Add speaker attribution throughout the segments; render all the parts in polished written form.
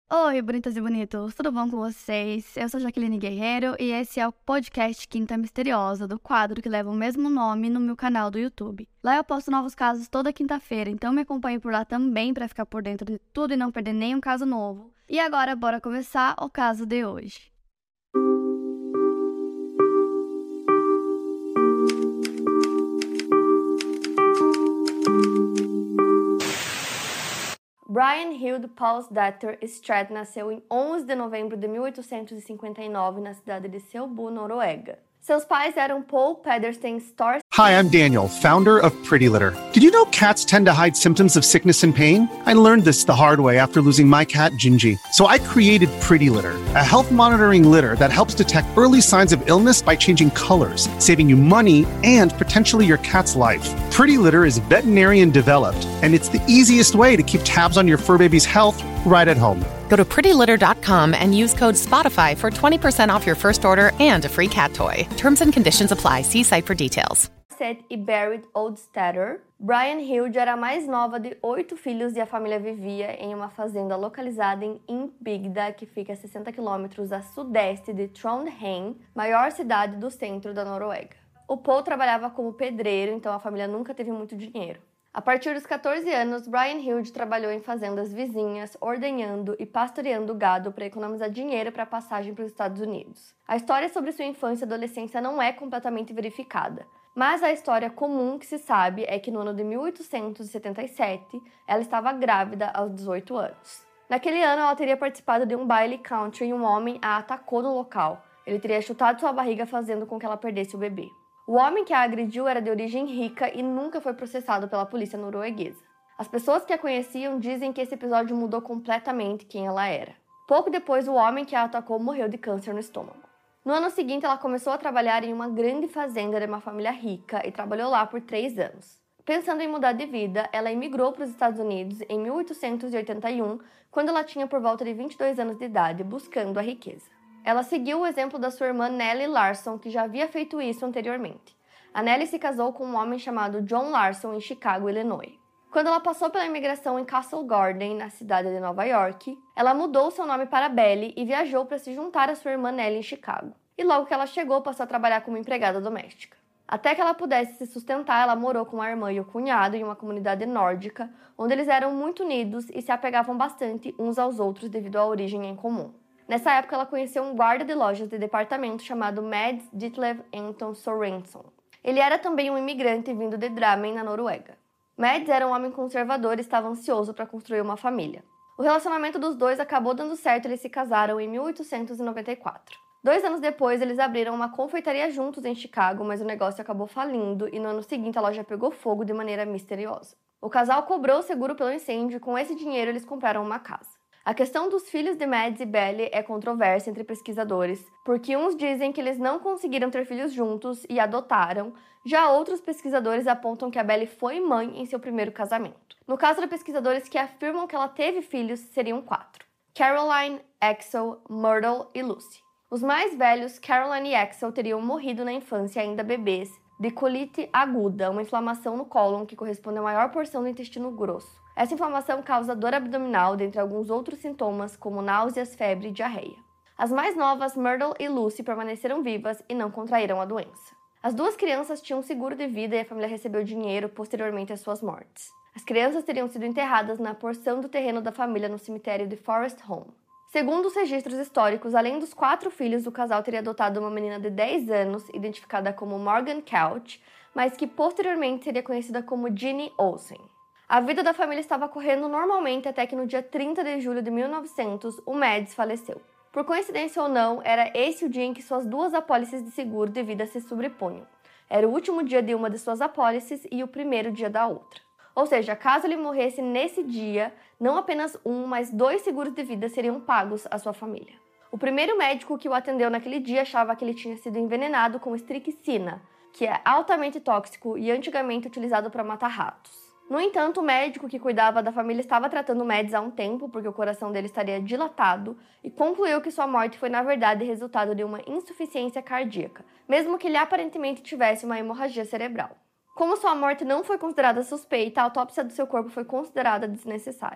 Speaker 1: Oi, bonitas e bonitos, tudo bom com vocês? Eu sou Jaqueline Guerreiro e esse é o podcast Quinta Misteriosa, do quadro que leva o mesmo nome no meu canal do YouTube. Lá eu posto novos casos toda quinta-feira, então me acompanhe por lá também para ficar por dentro de tudo e não perder nenhum caso novo. E agora, bora começar o caso de hoje. Brian Hilde Paulsdatter Strat nasceu em 11 de novembro de 1859 na cidade de Selbu, Noruega. Seus pais eram Paul Pedersen Storrs.
Speaker 2: Hi, I'm Daniel, founder of Pretty Litter. Did you know cats tend to hide symptoms of sickness and pain? I learned this the hard way after losing my cat, Gingy. So I created Pretty Litter, a health monitoring litter that helps detect early signs of illness by changing colors, saving you money and potentially your cat's life. Pretty Litter is veterinarian developed, and it's the easiest way to keep tabs on your fur baby's health right at home.
Speaker 3: Go to prettylitter.com and use code SPOTIFY for 20% off your first order and a free cat toy. Terms and conditions apply. See site for details.
Speaker 1: E Berit Oldstader. Brian Hilde era a mais nova de 8 filhos e a família vivia em uma fazenda localizada em Innbygda, que fica a 60 quilômetros a sudeste de Trondheim, maior cidade do centro da Noruega. O Paul trabalhava como pedreiro, então a família nunca teve muito dinheiro. A partir dos 14 anos, Brian Hilde trabalhou em fazendas vizinhas, ordenhando e pastoreando gado para economizar dinheiro para a passagem para os Estados Unidos. A história sobre sua infância e adolescência não é completamente verificada, mas a história comum que se sabe é que no ano de 1877, ela estava grávida aos 18 anos. Naquele ano, ela teria participado de um baile country e um homem a atacou no local. Ele teria chutado sua barriga, fazendo com que ela perdesse o bebê. O homem que a agrediu era de origem rica e nunca foi processado pela polícia norueguesa. As pessoas que a conheciam dizem que esse episódio mudou completamente quem ela era. Pouco depois, o homem que a atacou morreu de câncer no estômago. No ano seguinte, ela começou a trabalhar em uma grande fazenda de uma família rica e trabalhou lá por 3 anos. Pensando em mudar de vida, ela emigrou para os Estados Unidos em 1881, quando ela tinha por volta de 22 anos de idade, buscando a riqueza. Ela seguiu o exemplo da sua irmã Nellie Larson, que já havia feito isso anteriormente. A Nellie se casou com um homem chamado John Larson em Chicago, Illinois. Quando ela passou pela imigração em Castle Garden, na cidade de Nova York, ela mudou seu nome para Belly e viajou para se juntar à sua irmã Nellie em Chicago. E logo que ela chegou, passou a trabalhar como empregada doméstica. Até que ela pudesse se sustentar, ela morou com a irmã e o cunhado em uma comunidade nórdica, onde eles eram muito unidos e se apegavam bastante uns aos outros devido à origem em comum. Nessa época, ela conheceu um guarda de lojas de departamento chamado Mads Ditlev Anton Sorensen. Ele era também um imigrante vindo de Drammen, na Noruega. Mads era um homem conservador e estava ansioso para construir uma família. O relacionamento dos dois acabou dando certo e eles se casaram em 1894. 2 anos depois, eles abriram uma confeitaria juntos em Chicago, mas o negócio acabou falindo e no ano seguinte a loja pegou fogo de maneira misteriosa. O casal cobrou o seguro pelo incêndio e com esse dinheiro eles compraram uma casa. A questão dos filhos de Mads e Belly é controversa entre pesquisadores, porque uns dizem que eles não conseguiram ter filhos juntos e adotaram, já outros pesquisadores apontam que a Belly foi mãe em seu primeiro casamento. No caso de pesquisadores que afirmam que ela teve filhos, seriam 4: Caroline, Axel, Myrtle e Lucy. Os mais velhos, Caroline e Axel, teriam morrido na infância ainda bebês, de colite aguda, uma inflamação no cólon que corresponde à maior porção do intestino grosso. Essa inflamação causa dor abdominal, dentre alguns outros sintomas, como náuseas, febre e diarreia. As mais novas, Myrtle e Lucy, permaneceram vivas e não contraíram a doença. As 2 crianças tinham seguro de vida e a família recebeu dinheiro posteriormente às suas mortes. As crianças teriam sido enterradas na porção do terreno da família no cemitério de Forest Home. Segundo os registros históricos, além dos 4 filhos, o casal teria adotado uma menina de 10 anos, identificada como Morgan Couch, mas que posteriormente seria conhecida como Ginny Olsen. A vida da família estava correndo normalmente até que no dia 30 de julho de 1900, o Mads faleceu. Por coincidência ou não, era esse o dia em que suas 2 apólices de seguro de vida se sobrepunham. Era o último dia de uma de suas apólices e o primeiro dia da outra. Ou seja, caso ele morresse nesse dia, não apenas um, mas 2 seguros de vida seriam pagos à sua família. O primeiro médico que o atendeu naquele dia achava que ele tinha sido envenenado com estricnina, que é altamente tóxico e antigamente utilizado para matar ratos. No entanto, o médico que cuidava da família estava tratando o Mads há um tempo, porque o coração dele estaria dilatado, e concluiu que sua morte foi, na verdade, resultado de uma insuficiência cardíaca, mesmo que ele aparentemente tivesse uma hemorragia cerebral. Como sua morte não foi considerada suspeita, a autópsia do seu corpo foi considerada desnecessária.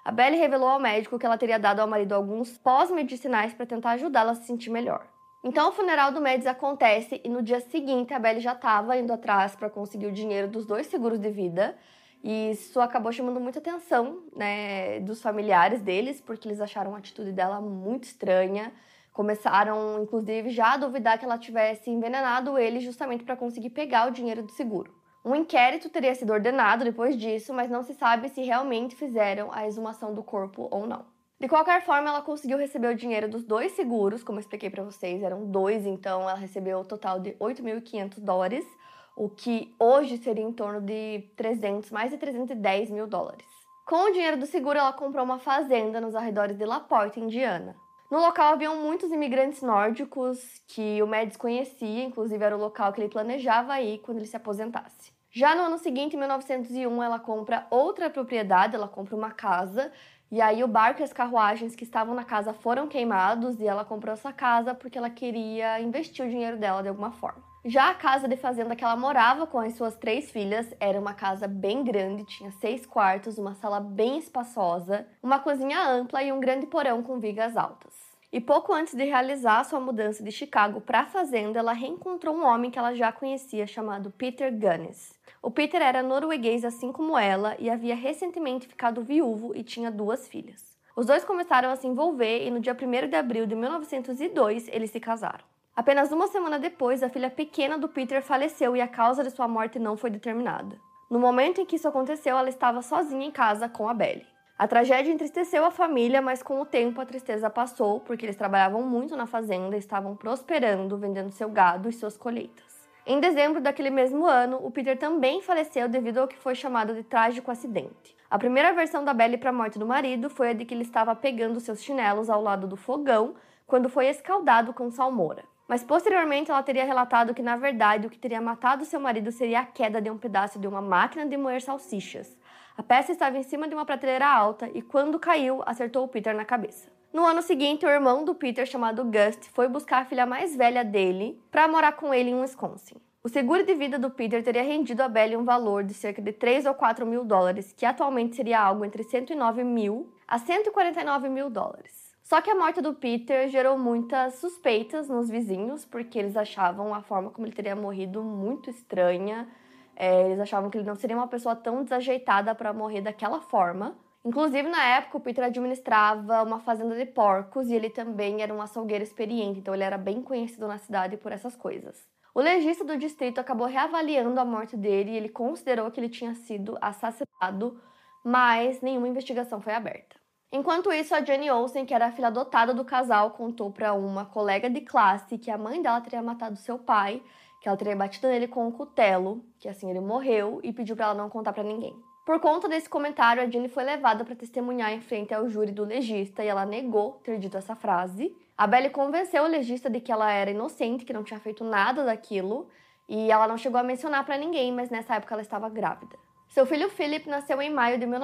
Speaker 1: A Belly revelou ao médico que ela teria dado ao marido alguns pós-medicinais para tentar ajudá-la a se sentir melhor. Então o funeral do Mads acontece e no dia seguinte a Belly já estava indo atrás para conseguir o dinheiro dos 2 seguros de vida. E isso acabou chamando muita atenção, né, dos familiares deles, porque eles acharam a atitude dela muito estranha. Começaram, inclusive, já a duvidar que ela tivesse envenenado ele justamente para conseguir pegar o dinheiro do seguro. Um inquérito teria sido ordenado depois disso, mas não se sabe se realmente fizeram a exumação do corpo ou não. De qualquer forma, ela conseguiu receber o dinheiro dos 2 seguros, como eu expliquei para vocês, eram 2, então ela recebeu o total de $8.500, o que hoje seria em torno de mais de 310 mil dólares. Com o dinheiro do seguro, ela comprou uma fazenda nos arredores de La Porte, Indiana. No local haviam muitos imigrantes nórdicos que o Mads conhecia, inclusive era o local que ele planejava ir quando ele se aposentasse. Já no ano seguinte, em 1901, ela compra outra propriedade, ela compra uma casa, e aí o barco e as carruagens que estavam na casa foram queimados e ela comprou essa casa porque ela queria investir o dinheiro dela de alguma forma. Já a casa de fazenda que ela morava com as suas 3 filhas era uma casa bem grande, tinha 6 quartos, uma sala bem espaçosa, uma cozinha ampla e um grande porão com vigas altas. E pouco antes de realizar sua mudança de Chicago para a fazenda, ela reencontrou um homem que ela já conhecia, chamado Peter Gunness. O Peter era norueguês assim como ela e havia recentemente ficado viúvo e tinha 2 filhas. Os dois começaram a se envolver e no dia 1º de abril de 1902 eles se casaram. Apenas uma semana depois, a filha pequena do Peter faleceu e a causa de sua morte não foi determinada. No momento em que isso aconteceu, ela estava sozinha em casa com a Belly. A tragédia entristeceu a família, mas com o tempo a tristeza passou, porque eles trabalhavam muito na fazenda e estavam prosperando, vendendo seu gado e suas colheitas. Em dezembro daquele mesmo ano, o Peter também faleceu devido ao que foi chamado de trágico acidente. A primeira versão da Belly para a morte do marido foi a de que ele estava pegando seus chinelos ao lado do fogão quando foi escaldado com salmoura. Mas posteriormente ela teria relatado que, na verdade, o que teria matado seu marido seria a queda de um pedaço de uma máquina de moer salsichas. A peça estava em cima de uma prateleira alta e, quando caiu, acertou o Peter na cabeça. No ano seguinte, o irmão do Peter, chamado Gust, foi buscar a filha mais velha dele para morar com ele em Wisconsin. O seguro de vida do Peter teria rendido a Belly um valor de cerca de 3 ou 4 mil dólares, que atualmente seria algo entre 109 mil a 149 mil dólares. Só que a morte do Peter gerou muitas suspeitas nos vizinhos, porque eles achavam a forma como ele teria morrido muito estranha. Eles achavam que ele não seria uma pessoa tão desajeitada para morrer daquela forma. Inclusive, na época, o Peter administrava uma fazenda de porcos e ele também era um açougueiro experiente, então ele era bem conhecido na cidade por essas coisas. O legista do distrito acabou reavaliando a morte dele e ele considerou que ele tinha sido assassinado, mas nenhuma investigação foi aberta. Enquanto isso, a Jenny Olsen, que era a filha adotada do casal, contou para uma colega de classe que a mãe dela teria matado seu pai, que ela teria batido nele com um cutelo, que assim ele morreu, e pediu para ela não contar para ninguém. Por conta desse comentário, a Jenny foi levada para testemunhar em frente ao júri do legista e ela negou ter dito essa frase. A Belly convenceu o legista de que ela era inocente, que não tinha feito nada daquilo, e ela não chegou a mencionar para ninguém, mas nessa época ela estava grávida. Seu filho Philip nasceu em maio de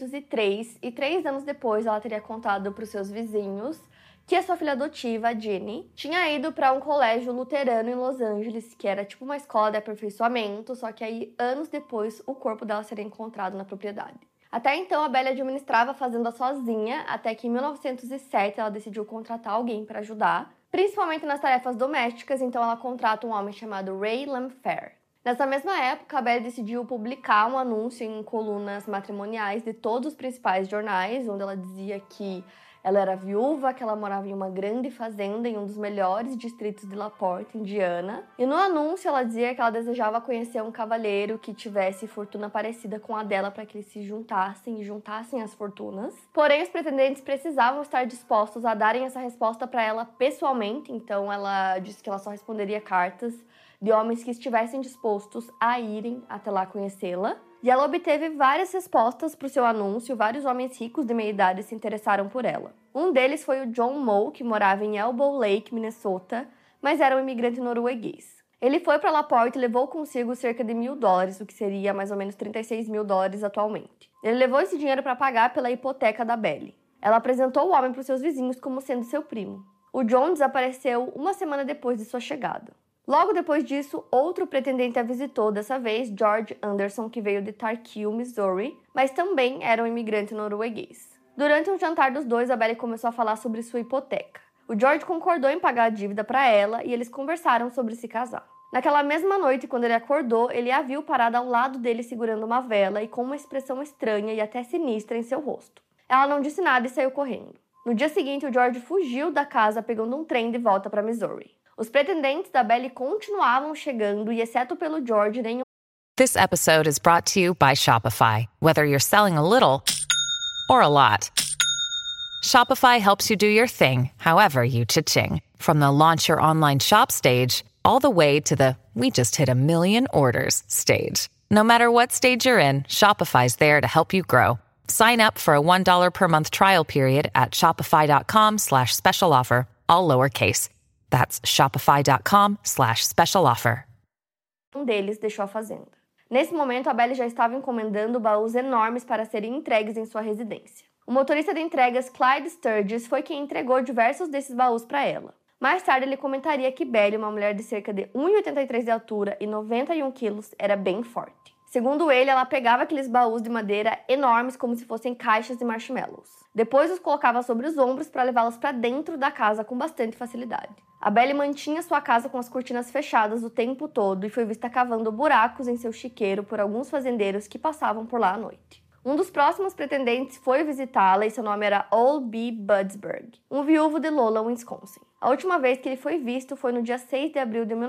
Speaker 1: 1903 e 3 anos depois ela teria contado para os seus vizinhos que a sua filha adotiva, a Jenny, tinha ido para um colégio luterano em Los Angeles, que era tipo uma escola de aperfeiçoamento, só que aí, anos depois, o corpo dela seria encontrado na propriedade. Até então, a Belly administrava a fazenda sozinha, até que em 1907 ela decidiu contratar alguém para ajudar, principalmente nas tarefas domésticas, então ela contrata um homem chamado Ray Lamphere. Nessa mesma época, a Belly decidiu publicar um anúncio em colunas matrimoniais de todos os principais jornais, onde ela dizia que ela era viúva, que ela morava em uma grande fazenda em um dos melhores distritos de La Porte, Indiana. E no anúncio ela dizia que ela desejava conhecer um cavalheiro que tivesse fortuna parecida com a dela para que eles se juntassem e juntassem as fortunas. Porém, os pretendentes precisavam estar dispostos a darem essa resposta para ela pessoalmente, então ela disse que ela só responderia cartas de homens que estivessem dispostos a irem até lá conhecê-la. E ela obteve várias respostas para o seu anúncio, vários homens ricos de meia idade se interessaram por ela. Um deles foi o John Moe, que morava em Elbow Lake, Minnesota, mas era um imigrante norueguês. Ele foi para La Porte e levou consigo cerca de $1.000, o que seria mais ou menos 36 mil dólares atualmente. Ele levou esse dinheiro para pagar pela hipoteca da Belly. Ela apresentou o homem para os seus vizinhos como sendo seu primo. O John desapareceu uma semana depois de sua chegada. Logo depois disso, outro pretendente a visitou, dessa vez George Anderson, que veio de Tarkeel, Missouri, mas também era um imigrante norueguês. Durante um jantar dos dois, a Belly começou a falar sobre sua hipoteca. O George concordou em pagar a dívida para ela e eles conversaram sobre se casar. Naquela mesma noite, quando ele acordou, ele a viu parada ao lado dele segurando uma vela e com uma expressão estranha e até sinistra em seu rosto. Ela não disse nada e saiu correndo. No dia seguinte, o George fugiu da casa pegando um trem de volta para Missouri. Os pretendentes da Belly continuavam chegando e, exceto pelo George, nenhum...
Speaker 4: This episode is brought to you by Shopify. Whether you're selling a little or a lot, Shopify helps you do your thing, however you cha-ching. From the launch your online shop stage, all the way to the we just hit 1 million orders stage. No matter what stage you're in, Shopify's there to help you grow. Sign up for a $1 per month trial period at shopify.com/special offer, all lowercase. That's shopify.com/special offer.
Speaker 1: Um deles deixou a fazenda. Nesse momento, a Belly já estava encomendando baús enormes para serem entregues em sua residência. O motorista de entregas Clyde Sturgis foi quem entregou diversos desses baús para ela. Mais tarde, ele comentaria que Belly, uma mulher de cerca de 1,83 de altura e 91 quilos, era bem forte. Segundo ele, ela pegava aqueles baús de madeira enormes como se fossem caixas de marshmallows. Depois os colocava sobre os ombros para levá-los para dentro da casa com bastante facilidade. A Belly mantinha sua casa com as cortinas fechadas o tempo todo e foi vista cavando buracos em seu chiqueiro por alguns fazendeiros que passavam por lá à noite. Um dos próximos pretendentes foi visitá-la e seu nome era Old B. Budsberg, um viúvo de Lola, Wisconsin. A última vez que ele foi visto foi no dia 6 de abril de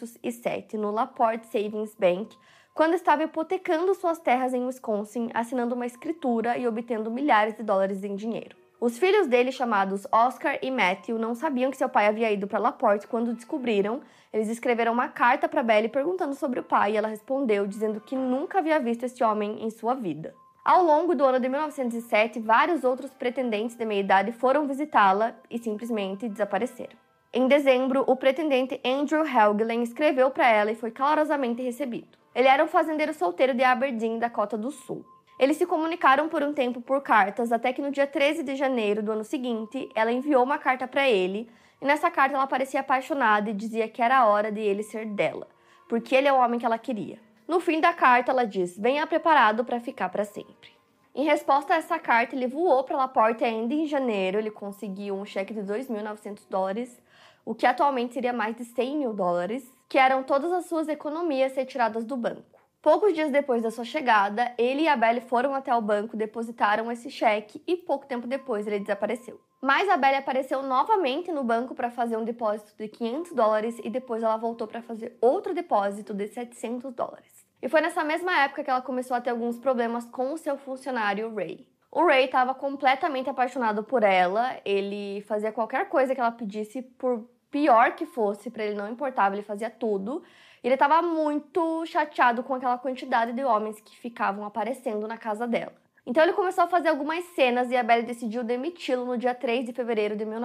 Speaker 1: 1907, no LaPorte Savings Bank, quando estava hipotecando suas terras em Wisconsin, assinando uma escritura e obtendo milhares de dólares em dinheiro. Os filhos dele, chamados Oscar e Matthew, não sabiam que seu pai havia ido para LaPorte. Quando descobriram, eles escreveram uma carta para Belly perguntando sobre o pai e ela respondeu dizendo que nunca havia visto esse homem em sua vida. Ao longo do ano de 1907, vários outros pretendentes de meia-idade foram visitá-la e simplesmente desapareceram. Em dezembro, o pretendente Andrew Helgelin escreveu para ela e foi calorosamente recebido. Ele era um fazendeiro solteiro de Aberdeen, Dakota do Sul. Eles se comunicaram por um tempo por cartas, até que no dia 13 de janeiro do ano seguinte, ela enviou uma carta para ele, e nessa carta ela parecia apaixonada e dizia que era a hora de ele ser dela, porque ele é o homem que ela queria. No fim da carta, ela diz: venha preparado para ficar para sempre. Em resposta a essa carta, ele voou para LaPorte ainda em janeiro. Ele conseguiu um cheque de $2.900, o que atualmente seria mais de $100.000, que eram todas as suas economias retiradas do banco. Poucos dias depois da sua chegada, ele e a Belly foram até o banco, depositaram esse cheque e pouco tempo depois ele desapareceu. Mas a Belly apareceu novamente no banco para fazer um depósito de $500 e depois ela voltou para fazer outro depósito de $700. E foi nessa mesma época que ela começou a ter alguns problemas com o seu funcionário Ray. O Ray estava completamente apaixonado por ela, ele fazia qualquer coisa que ela pedisse, por pior que fosse, para ele não importava, ele fazia tudo. Ele estava muito chateado com aquela quantidade de homens que ficavam aparecendo na casa dela. Então ele começou a fazer algumas cenas e a Belly decidiu demiti-lo no dia 3 de fevereiro de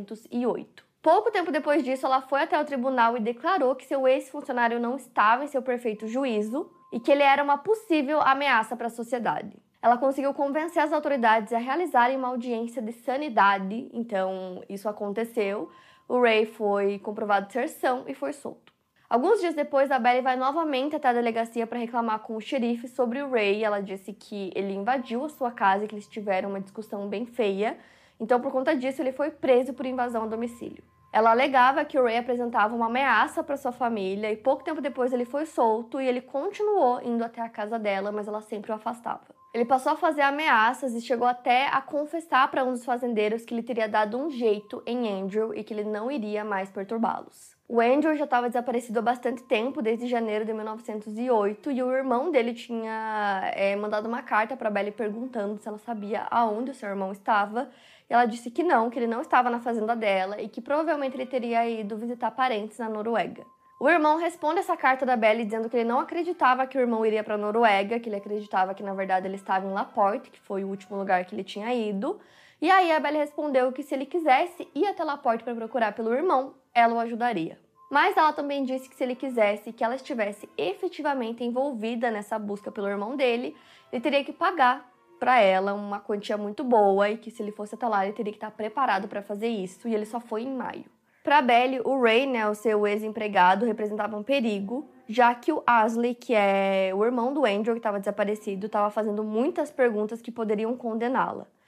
Speaker 1: 1908. Pouco tempo depois disso, ela foi até o tribunal e declarou que seu ex-funcionário não estava em seu perfeito juízo e que ele era uma possível ameaça para a sociedade. Ela conseguiu convencer as autoridades a realizarem uma audiência de sanidade, então isso aconteceu. O Ray foi comprovado ser são e foi solto. Alguns dias depois, a Belly vai novamente até a delegacia para reclamar com o xerife sobre o Ray. Ela disse que ele invadiu a sua casa e que eles tiveram uma discussão bem feia. Então, por conta disso, ele foi preso por invasão ao domicílio. Ela alegava que o Ray apresentava uma ameaça para sua família e pouco tempo depois ele foi solto e ele continuou indo até a casa dela, mas ela sempre o afastava. Ele passou a fazer ameaças e chegou até a confessar para um dos fazendeiros que ele teria dado um jeito em Andrew e que ele não iria mais perturbá-los. O Andrew já estava desaparecido há bastante tempo, desde janeiro de 1908, e o irmão dele tinha mandado uma carta para Belly perguntando se ela sabia aonde o seu irmão estava. E ela disse que ele não estava na fazenda dela e que provavelmente ele teria ido visitar parentes na Noruega. O irmão responde essa carta da Belly dizendo que ele não acreditava que o irmão iria para a Noruega, que ele acreditava que na verdade ele estava em LaPorte, que foi o último lugar que ele tinha ido. E aí a Belly respondeu que se ele quisesse ir até LaPorte para procurar pelo irmão, ela o ajudaria. Mas ela também disse que se ele quisesse que ela estivesse efetivamente envolvida nessa busca pelo irmão dele, ele teria que pagar para ela uma quantia muito boa e que se ele fosse até lá ele teria que estar preparado para fazer isso, e ele só foi em maio. Para Belly, o Ray, o seu ex-empregado, representava um perigo, já que o Asley, que é o irmão do Andrew que estava desaparecido, estava fazendo muitas perguntas que poderiam condená-la.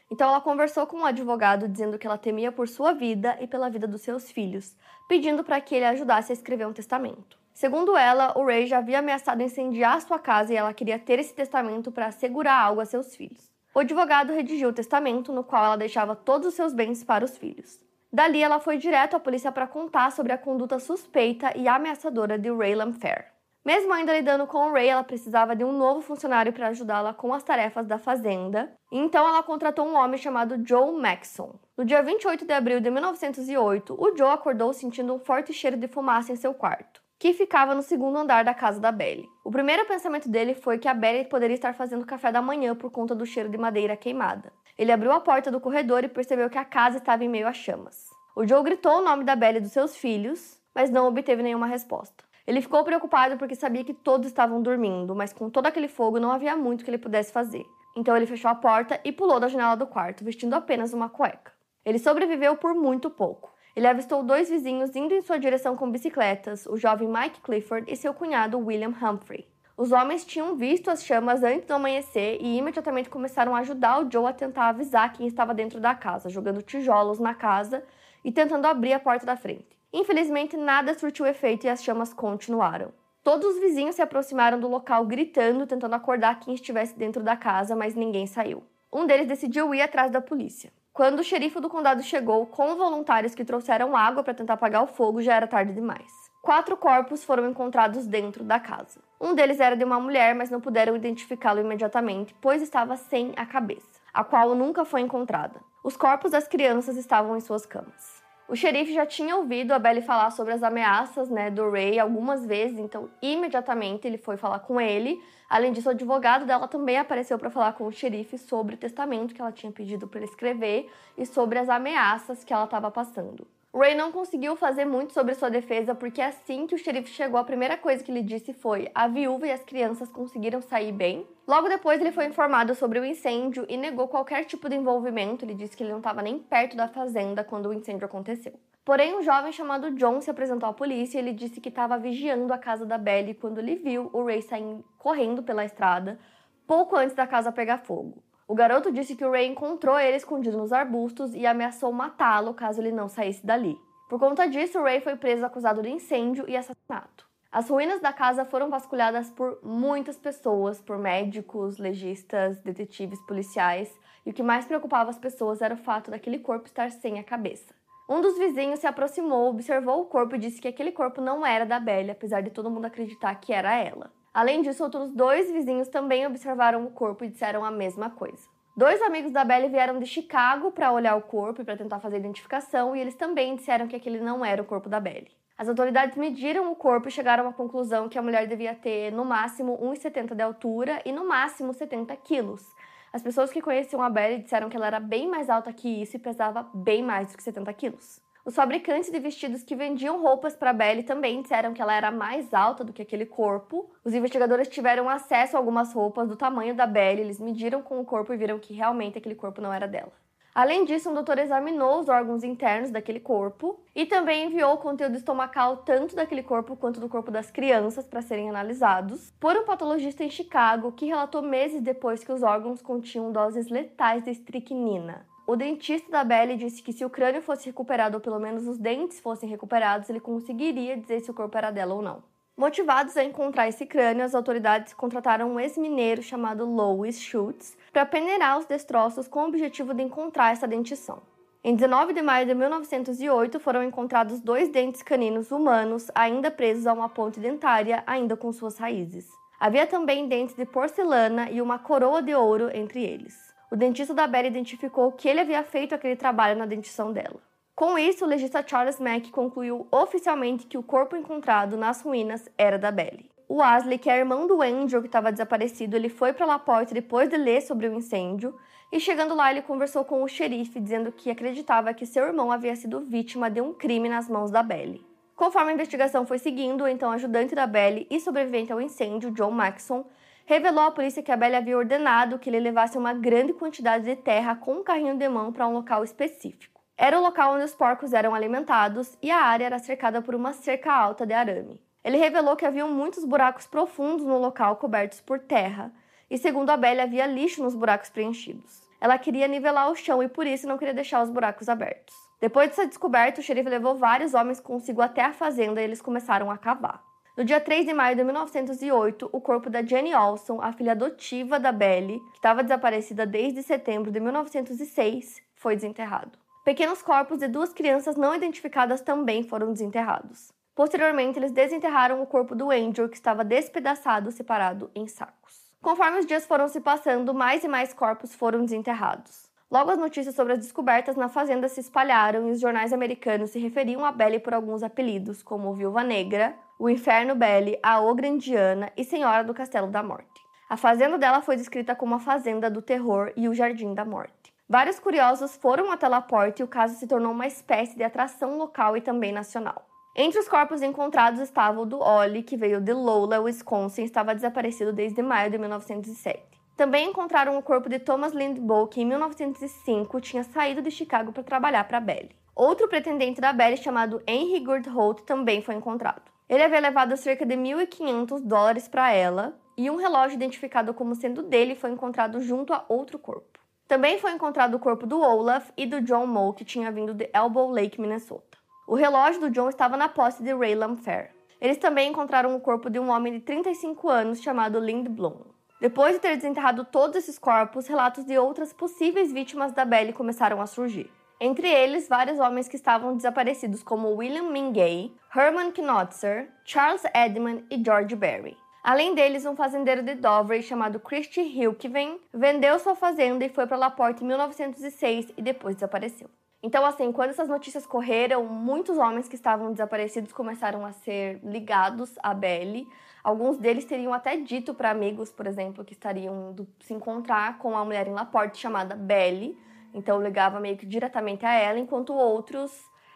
Speaker 1: Então ela conversou com um advogado dizendo que ela temia por sua vida e pela vida dos seus filhos, pedindo para que ele ajudasse a escrever um testamento. Segundo ela, o Ray já havia ameaçado incendiar sua casa e ela queria ter esse testamento para assegurar algo a seus filhos. O advogado redigiu o testamento no qual ela deixava todos os seus bens para os filhos. Dali, ela foi direto à polícia para contar sobre a conduta suspeita e ameaçadora de Ray Lamphere. Mesmo ainda lidando com o Ray, ela precisava de um novo funcionário para ajudá-la com as tarefas da fazenda, então ela contratou um homem chamado Joe Maxson. No dia 28 de abril de 1908, o Joe acordou sentindo um forte cheiro de fumaça em seu quarto, que ficava no segundo andar da casa da Belly. O primeiro pensamento dele foi que a Belly poderia estar fazendo café da manhã por conta do cheiro de madeira queimada. Ele abriu a porta do corredor e percebeu que a casa estava em meio a chamas. O Joe gritou o nome da Belly e dos seus filhos, mas não obteve nenhuma resposta. Ele ficou preocupado porque sabia que todos estavam dormindo, mas com todo aquele fogo não havia muito que ele pudesse fazer. Então ele fechou a porta e pulou da janela do quarto, vestindo apenas uma cueca. Ele sobreviveu por muito pouco. Ele avistou 2 vizinhos indo em sua direção com bicicletas, o jovem Mike Clifford e seu cunhado William Humphrey. Os homens tinham visto as chamas antes do amanhecer e imediatamente começaram a ajudar o Joe a tentar avisar quem estava dentro da casa, jogando tijolos na casa e tentando abrir a porta da frente. Infelizmente, nada surtiu efeito e as chamas continuaram. Todos os vizinhos se aproximaram do local gritando, tentando acordar quem estivesse dentro da casa, mas ninguém saiu. Um deles decidiu ir atrás da polícia. Quando o xerife do condado chegou, com voluntários que trouxeram água para tentar apagar o fogo, já era tarde demais. 4 corpos foram encontrados dentro da casa. Um deles era de uma mulher, mas não puderam identificá-lo imediatamente, pois estava sem a cabeça, a qual nunca foi encontrada. Os corpos das crianças estavam em suas camas. O xerife já tinha ouvido a Belly falar sobre as ameaças, do Ray algumas vezes, então imediatamente ele foi falar com ele. Além disso, o advogado dela também apareceu para falar com o xerife sobre o testamento que ela tinha pedido para ele escrever e sobre as ameaças que ela estava passando. O Ray não conseguiu fazer muito sobre sua defesa porque assim que o xerife chegou, a primeira coisa que ele disse foi: a viúva e as crianças conseguiram sair bem. Logo depois ele foi informado sobre o incêndio e negou qualquer tipo de envolvimento. Ele disse que ele não estava nem perto da fazenda quando o incêndio aconteceu. Porém, um jovem chamado John se apresentou à polícia e ele disse que estava vigiando a casa da Belly quando ele viu o Ray saindo correndo pela estrada pouco antes da casa pegar fogo. O garoto disse que o Ray encontrou ele escondido nos arbustos e ameaçou matá-lo caso ele não saísse dali. Por conta disso, o Ray foi preso acusado de incêndio e assassinato. As ruínas da casa foram vasculhadas por muitas pessoas, por médicos, legistas, detetives, policiais, e o que mais preocupava as pessoas era o fato daquele corpo estar sem a cabeça. Um dos vizinhos se aproximou, observou o corpo e disse que aquele corpo não era da Belly, apesar de todo mundo acreditar que era ela. Além disso, outros 2 vizinhos também observaram o corpo e disseram a mesma coisa. 2 amigos da Belly vieram de Chicago para olhar o corpo e para tentar fazer a identificação, e eles também disseram que aquele não era o corpo da Belly. As autoridades mediram o corpo e chegaram à conclusão que a mulher devia ter no máximo 1,70 de altura e no máximo 70 quilos. As pessoas que conheciam a Belly disseram que ela era bem mais alta que isso e pesava bem mais do que 70 quilos. Os fabricantes de vestidos que vendiam roupas para Belly também disseram que ela era mais alta do que aquele corpo. Os investigadores tiveram acesso a algumas roupas do tamanho da Belly, eles mediram com o corpo e viram que realmente aquele corpo não era dela. Além disso, um doutor examinou os órgãos internos daquele corpo e também enviou o conteúdo estomacal tanto daquele corpo quanto do corpo das crianças para serem analisados por um patologista em Chicago que relatou meses depois que os órgãos continham doses letais de estricnina. O dentista da Belly disse que se o crânio fosse recuperado ou pelo menos os dentes fossem recuperados, ele conseguiria dizer se o corpo era dela ou não. Motivados a encontrar esse crânio, as autoridades contrataram um ex-mineiro chamado Louis Schultz para peneirar os destroços com o objetivo de encontrar essa dentição. Em 19 de maio de 1908, foram encontrados 2 dentes caninos humanos ainda presos a uma ponte dentária, ainda com suas raízes. Havia também dentes de porcelana e uma coroa de ouro entre eles. O dentista da Belly identificou que ele havia feito aquele trabalho na dentição dela. Com isso, o legista Charles Mack concluiu oficialmente que o corpo encontrado nas ruínas era da Belly. O Asley, que é irmão do Andrew, que estava desaparecido, ele foi para LaPorte depois de ler sobre o incêndio e chegando lá ele conversou com o xerife, dizendo que acreditava que seu irmão havia sido vítima de um crime nas mãos da Belly. Conforme a investigação foi seguindo, o então ajudante da Belly e sobrevivente ao incêndio, John Maxson, revelou à polícia que a Belly havia ordenado que ele levasse uma grande quantidade de terra com um carrinho de mão para um local específico. Era o local onde os porcos eram alimentados e a área era cercada por uma cerca alta de arame. Ele revelou que haviam muitos buracos profundos no local cobertos por terra, e segundo a Belly havia lixo nos buracos preenchidos. Ela queria nivelar o chão e por isso não queria deixar os buracos abertos. Depois dessa descoberta, o xerife levou vários homens consigo até a fazenda e eles começaram a cavar. No dia 3 de maio de 1908, o corpo da Jenny Olson, a filha adotiva da Belly, que estava desaparecida desde setembro de 1906, foi desenterrado. Pequenos corpos de 2 crianças não identificadas também foram desenterrados. Posteriormente, eles desenterraram o corpo do Andrew, que estava despedaçado, separado em sacos. Conforme os dias foram se passando, mais e mais corpos foram desenterrados. Logo, as notícias sobre as descobertas na fazenda se espalharam e os jornais americanos se referiam a Belly por alguns apelidos, como Viúva Negra, o Inferno Belly, a Ogra Indiana e Senhora do Castelo da Morte. A fazenda dela foi descrita como a Fazenda do Terror e o Jardim da Morte. Vários curiosos foram até Laporte e o caso se tornou uma espécie de atração local e também nacional. Entre os corpos encontrados estava o do Ollie, que veio de Lola, Wisconsin, e estava desaparecido desde maio de 1907. Também encontraram o corpo de Thomas Lindboe, que em 1905 tinha saído de Chicago para trabalhar para Belly. Outro pretendente da Belly, chamado Henry Goodholt, também foi encontrado. Ele havia levado cerca de $1.500 para ela, e um relógio identificado como sendo dele foi encontrado junto a outro corpo. Também foi encontrado o corpo do Olaf e do John Moe, que tinha vindo de Elbow Lake, Minnesota. O relógio do John estava na posse de Ray Lamphere. Eles também encontraram o corpo de um homem de 35 anos chamado Lind Blum. Depois de ter desenterrado todos esses corpos, relatos de outras possíveis vítimas da Belly começaram a surgir. Entre eles, vários homens que estavam desaparecidos, como William Mingay, Herman Knotzer, Charles Edman e George Berry. Além deles, um fazendeiro de Dovray chamado Christy Hilkven vendeu sua fazenda e foi para Laporte em 1906 e depois desapareceu. Então, assim, quando essas notícias correram, muitos homens que estavam desaparecidos começaram a ser ligados à Belly. Alguns deles teriam até dito para amigos, por exemplo, que estariam indo se encontrar com uma mulher em Laporte chamada Belly. Então, ligava meio que diretamente a ela, enquanto outros,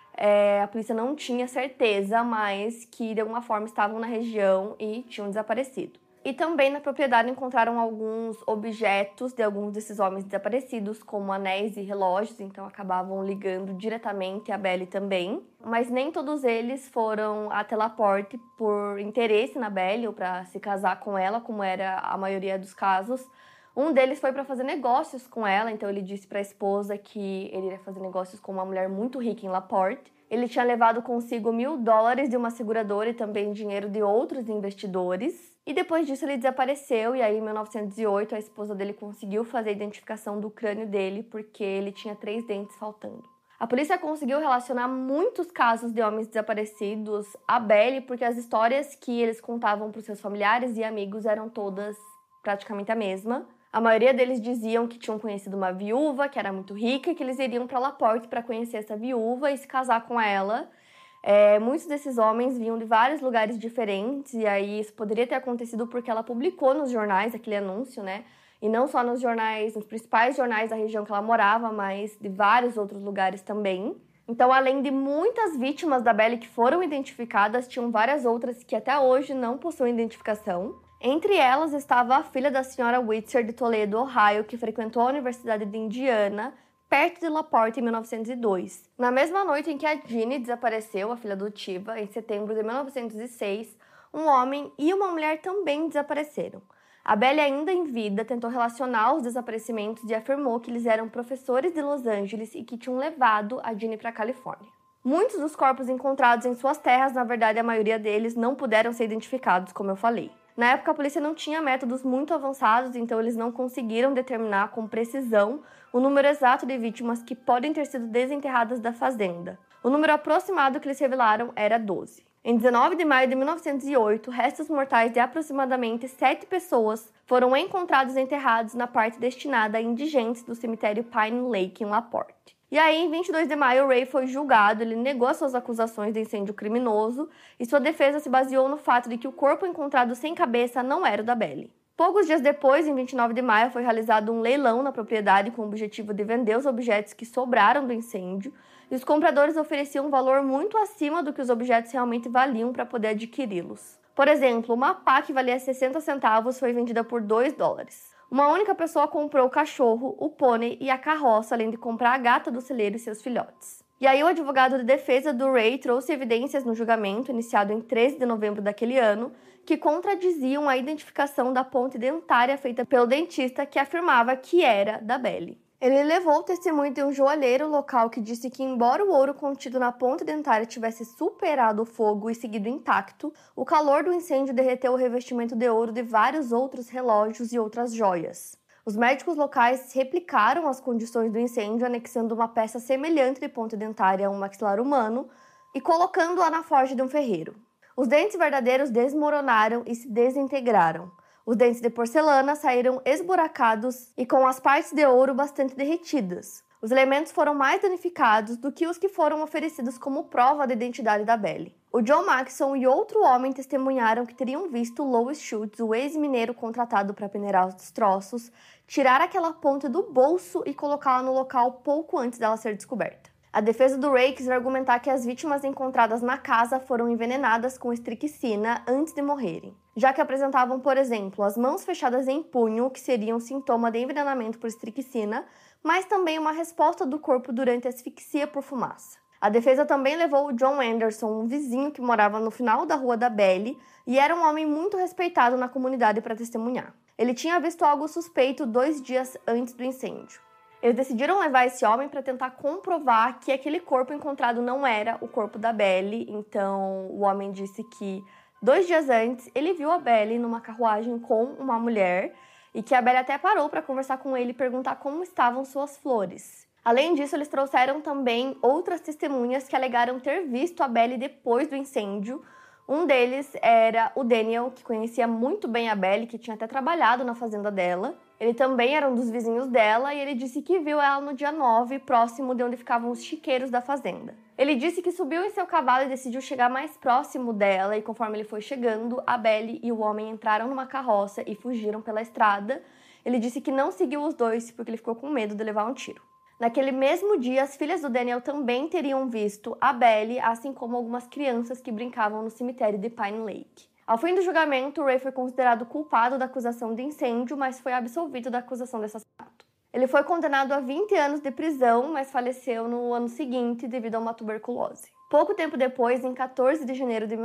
Speaker 1: a polícia não tinha certeza, mas que de alguma forma estavam na região e tinham desaparecido. E também na propriedade encontraram alguns objetos de alguns desses homens desaparecidos, como anéis e relógios, então acabavam ligando diretamente a Belly também. Mas nem todos eles foram até Laporte por interesse na Belly ou para se casar com ela, como era a maioria dos casos. Um deles foi para fazer negócios com ela, então ele disse para a esposa que ele iria fazer negócios com uma mulher muito rica em Laporte. Ele tinha levado consigo $1.000 de uma seguradora e também dinheiro de outros investidores. E depois disso ele desapareceu e aí em 1908 a esposa dele conseguiu fazer a identificação do crânio dele porque ele tinha 3 dentes faltando. A polícia conseguiu relacionar muitos casos de homens desaparecidos à Belly porque as histórias que eles contavam para os seus familiares e amigos eram todas praticamente a mesma. A maioria deles diziam que tinham conhecido uma viúva que era muito rica e que eles iriam para Laporte para conhecer essa viúva e se casar com ela. Muitos desses homens vinham de vários lugares diferentes e aí isso poderia ter acontecido porque ela publicou nos jornais aquele anúncio, né? E não só nos jornais, nos principais jornais da região que ela morava, mas de vários outros lugares também. Então, além de muitas vítimas da Belly que foram identificadas, tinham várias outras que até hoje não possuem identificação. Entre elas estava a filha da senhora Whitser de Toledo, Ohio, que frequentou a Universidade de Indiana, perto de Laporte, em 1902. Na mesma noite em que a Ginny desapareceu, a filha adotiva, em setembro de 1906, um homem e uma mulher também desapareceram. A Belly, ainda em vida, tentou relacionar os desaparecimentos e afirmou que eles eram professores de Los Angeles e que tinham levado a Ginny para a Califórnia. Muitos dos corpos encontrados em suas terras, na verdade a maioria deles, não puderam ser identificados, como eu falei. Na época, a polícia não tinha métodos muito avançados, então eles não conseguiram determinar com precisão o número exato de vítimas que podem ter sido desenterradas da fazenda. O número aproximado que eles revelaram era 12. Em 19 de maio de 1908, restos mortais de aproximadamente 7 pessoas foram encontrados enterrados na parte destinada a indigentes do cemitério Pine Lake, em Laporte. E aí, em 22 de maio, Ray foi julgado, ele negou suas acusações de incêndio criminoso e sua defesa se baseou no fato de que o corpo encontrado sem cabeça não era o da Belly. Poucos dias depois, em 29 de maio, foi realizado um leilão na propriedade com o objetivo de vender os objetos que sobraram do incêndio e os compradores ofereciam um valor muito acima do que os objetos realmente valiam para poder adquiri-los. Por exemplo, uma pá que valia 60 centavos foi vendida por $2. Uma única pessoa comprou o cachorro, o pônei e a carroça, além de comprar a gata do celeiro e seus filhotes. E aí o advogado de defesa do Ray trouxe evidências no julgamento, iniciado em 13 de novembro daquele ano, que contradiziam a identificação da ponte dentária feita pelo dentista que afirmava que era da Belly. Ele levou o testemunho de um joalheiro local que disse que, embora o ouro contido na ponta dentária tivesse superado o fogo e seguido intacto, o calor do incêndio derreteu o revestimento de ouro de vários outros relógios e outras joias. Os médicos locais replicaram as condições do incêndio, anexando uma peça semelhante de ponta dentária a um maxilar humano e colocando-a na forja de um ferreiro. Os dentes verdadeiros desmoronaram e se desintegraram. Os dentes de porcelana saíram esburacados e com as partes de ouro bastante derretidas. Os elementos foram mais danificados do que os que foram oferecidos como prova da identidade da Belly. O John Maxson e outro homem testemunharam que teriam visto Lois Schultz, o ex-mineiro contratado para peneirar os destroços, tirar aquela ponta do bolso e colocá-la no local pouco antes dela ser descoberta. A defesa do Ray quis argumentar que as vítimas encontradas na casa foram envenenadas com estricnina antes de morrerem, já que apresentavam, por exemplo, as mãos fechadas em punho, que seria um sintoma de envenenamento por estricnina, mas também uma resposta do corpo durante a asfixia por fumaça. A defesa também levou o John Anderson, um vizinho que morava no final da rua da Belly e era um homem muito respeitado na comunidade, para testemunhar. Ele tinha visto algo suspeito 2 dias antes do incêndio. Eles decidiram levar esse homem para tentar comprovar que aquele corpo encontrado não era o corpo da Belly. Então, o homem disse que 2 dias antes ele viu a Belly numa carruagem com uma mulher e que a Belly até parou para conversar com ele e perguntar como estavam suas flores. Além disso, eles trouxeram também outras testemunhas que alegaram ter visto a Belly depois do incêndio. Um deles era o Daniel, que conhecia muito bem a Belly, que tinha até trabalhado na fazenda dela. Ele também era um dos vizinhos dela e ele disse que viu ela no dia 9, próximo de onde ficavam os chiqueiros da fazenda. Ele disse que subiu em seu cavalo e decidiu chegar mais próximo dela, e conforme ele foi chegando, a Belly e o homem entraram numa carroça e fugiram pela estrada. Ele disse que não seguiu os dois porque ele ficou com medo de levar um tiro. Naquele mesmo dia, as filhas do Daniel também teriam visto a Belly, assim como algumas crianças que brincavam no cemitério de Pine Lake. Ao fim do julgamento, Ray foi considerado culpado da acusação de incêndio, mas foi absolvido da acusação de assassinato. Ele foi condenado a 20 anos de prisão, mas faleceu no ano seguinte devido a uma tuberculose. Pouco tempo depois, em 14 de janeiro de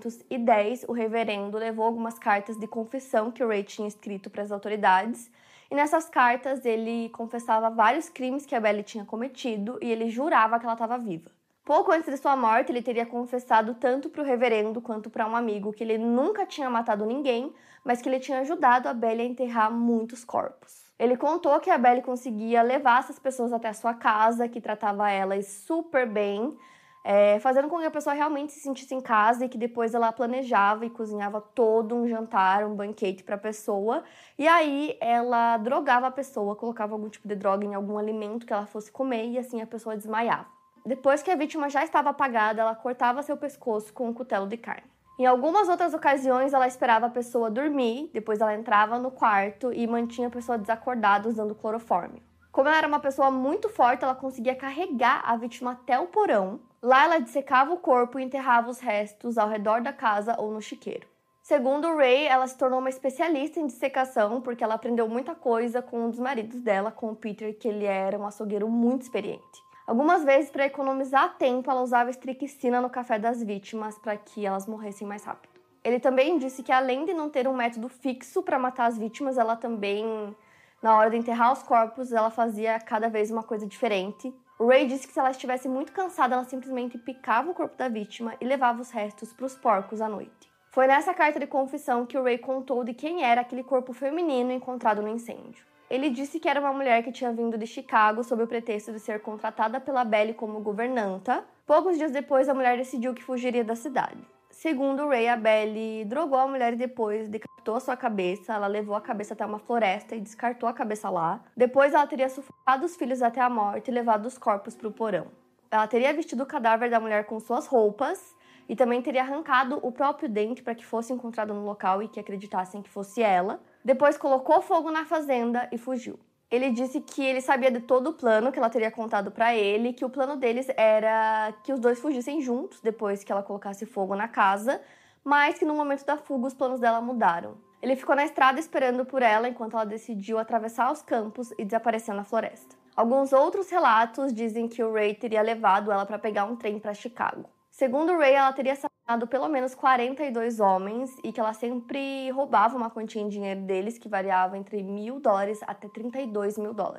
Speaker 1: 1910, o reverendo levou algumas cartas de confissão que o Ray tinha escrito para as autoridades, e nessas cartas ele confessava vários crimes que a Belly tinha cometido e ele jurava que ela estava viva. Pouco antes de sua morte, ele teria confessado tanto para o reverendo quanto para um amigo que ele nunca tinha matado ninguém, mas que ele tinha ajudado a Belly a enterrar muitos corpos. Ele contou que a Belly conseguia levar essas pessoas até a sua casa, que tratava elas super bem, fazendo com que a pessoa realmente se sentisse em casa, e que depois ela planejava e cozinhava todo um jantar, um banquete para a pessoa, e aí ela drogava a pessoa, colocava algum tipo de droga em algum alimento que ela fosse comer, e assim a pessoa desmaiava. Depois que a vítima já estava apagada, ela cortava seu pescoço com um cutelo de carne. Em algumas outras ocasiões, ela esperava a pessoa dormir, depois ela entrava no quarto e mantinha a pessoa desacordada usando clorofórmio. Como ela era uma pessoa muito forte, ela conseguia carregar a vítima até o porão. Lá ela dissecava o corpo e enterrava os restos ao redor da casa ou no chiqueiro. Segundo Ray, ela se tornou uma especialista em dissecação porque ela aprendeu muita coisa com um dos maridos dela, com o Peter, que ele era um açougueiro muito experiente. Algumas vezes, para economizar tempo, ela usava estricnina no café das vítimas para que elas morressem mais rápido. Ele também disse que, além de não ter um método fixo para matar as vítimas, ela também, na hora de enterrar os corpos, ela fazia cada vez uma coisa diferente. O Ray disse que, se ela estivesse muito cansada, ela simplesmente picava o corpo da vítima e levava os restos para os porcos à noite. Foi nessa carta de confissão que o Ray contou de quem era aquele corpo feminino encontrado no incêndio. Ele disse que era uma mulher que tinha vindo de Chicago sob o pretexto de ser contratada pela Belly como governanta. Poucos dias depois, a mulher decidiu que fugiria da cidade. Segundo Ray, a Belly drogou a mulher e depois decapitou a sua cabeça. Ela levou a cabeça até uma floresta e descartou a cabeça lá. Depois, ela teria sufocado os filhos até a morte e levado os corpos para o porão. Ela teria vestido o cadáver da mulher com suas roupas e também teria arrancado o próprio dente para que fosse encontrado no local e que acreditassem que fosse ela. Depois colocou fogo na fazenda e fugiu. Ele disse que ele sabia de todo o plano que ela teria contado para ele, que o plano deles era que os dois fugissem juntos depois que ela colocasse fogo na casa, mas que no momento da fuga os planos dela mudaram. Ele ficou na estrada esperando por ela enquanto ela decidiu atravessar os campos e desaparecer na floresta. Alguns outros relatos dizem que o Ray teria levado ela para pegar um trem para Chicago. Segundo Ray, ela teria assassinado pelo menos 42 homens e que ela sempre roubava uma quantia em dinheiro deles que variava entre $1.000 até $32 mil.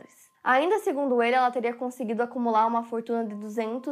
Speaker 1: Ainda segundo ele, ela teria conseguido acumular uma fortuna de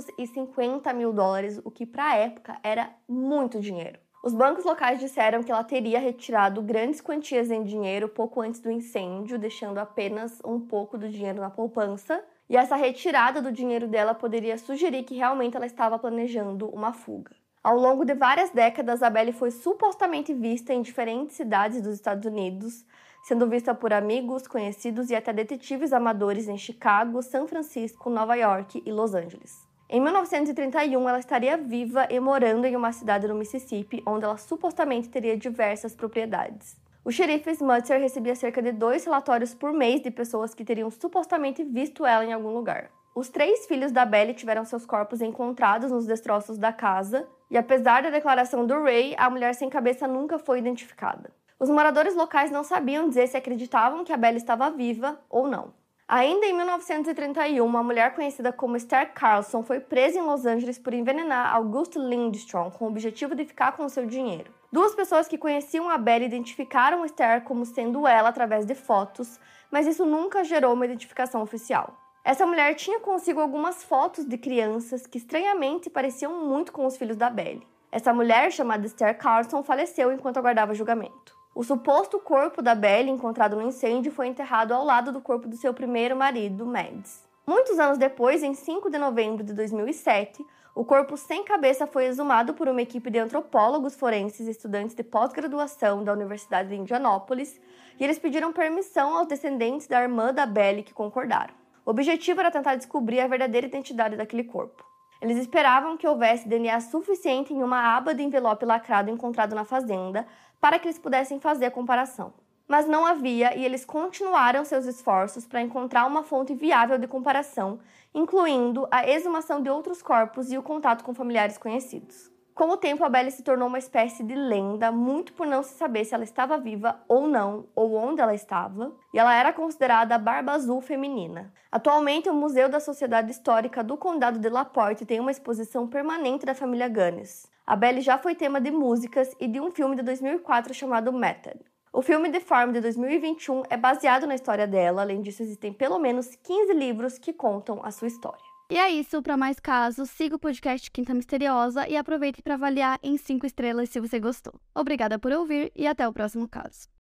Speaker 1: $250 mil, o que para a época era muito dinheiro. Os bancos locais disseram que ela teria retirado grandes quantias em dinheiro pouco antes do incêndio, deixando apenas um pouco do dinheiro na poupança, e essa retirada do dinheiro dela poderia sugerir que realmente ela estava planejando uma fuga. Ao longo de várias décadas, a Belly foi supostamente vista em diferentes cidades dos Estados Unidos, sendo vista por amigos, conhecidos e até detetives amadores em Chicago, São Francisco, Nova York e Los Angeles. Em 1931, ela estaria viva e morando em uma cidade no Mississippi, onde ela supostamente teria diversas propriedades. O xerife Smutzer recebia cerca de 2 relatórios por mês de pessoas que teriam supostamente visto ela em algum lugar. Os 3 filhos da Belly tiveram seus corpos encontrados nos destroços da casa, e apesar da declaração do Ray, a mulher sem cabeça nunca foi identificada. Os moradores locais não sabiam dizer se acreditavam que a Belly estava viva ou não. Ainda em 1931, uma mulher conhecida como Esther Carlson foi presa em Los Angeles por envenenar Auguste Lindstrom com o objetivo de ficar com o seu dinheiro. 2 pessoas que conheciam a Belly identificaram Esther como sendo ela através de fotos, mas isso nunca gerou uma identificação oficial. Essa mulher tinha consigo algumas fotos de crianças que estranhamente pareciam muito com os filhos da Belly. Essa mulher, chamada Esther Carlson, faleceu enquanto aguardava julgamento. O suposto corpo da Belly, encontrado no incêndio, foi enterrado ao lado do corpo do seu primeiro marido, Mads. Muitos anos depois, em 5 de novembro de 2007, o corpo sem cabeça foi exumado por uma equipe de antropólogos forenses e estudantes de pós-graduação da Universidade de Indianápolis, e eles pediram permissão aos descendentes da irmã da Belly, que concordaram. O objetivo era tentar descobrir a verdadeira identidade daquele corpo. Eles esperavam que houvesse DNA suficiente em uma aba de envelope lacrado encontrado na fazenda para que eles pudessem fazer a comparação. Mas não havia, e eles continuaram seus esforços para encontrar uma fonte viável de comparação, incluindo a exumação de outros corpos e o contato com familiares conhecidos. Com o tempo, a Belly se tornou uma espécie de lenda, muito por não se saber se ela estava viva ou não, ou onde ela estava, e ela era considerada a Barba Azul feminina. Atualmente, o Museu da Sociedade Histórica do Condado de LaPorte tem uma exposição permanente da família Gunness. A Belly já foi tema de músicas e de um filme de 2004 chamado Method. O filme The Farm de 2021 é baseado na história dela, além disso existem pelo menos 15 livros que contam a sua história.
Speaker 5: E é isso, para mais casos, siga o podcast Quinta Misteriosa e aproveite para avaliar em 5 estrelas se você gostou. Obrigada por ouvir e até o próximo caso.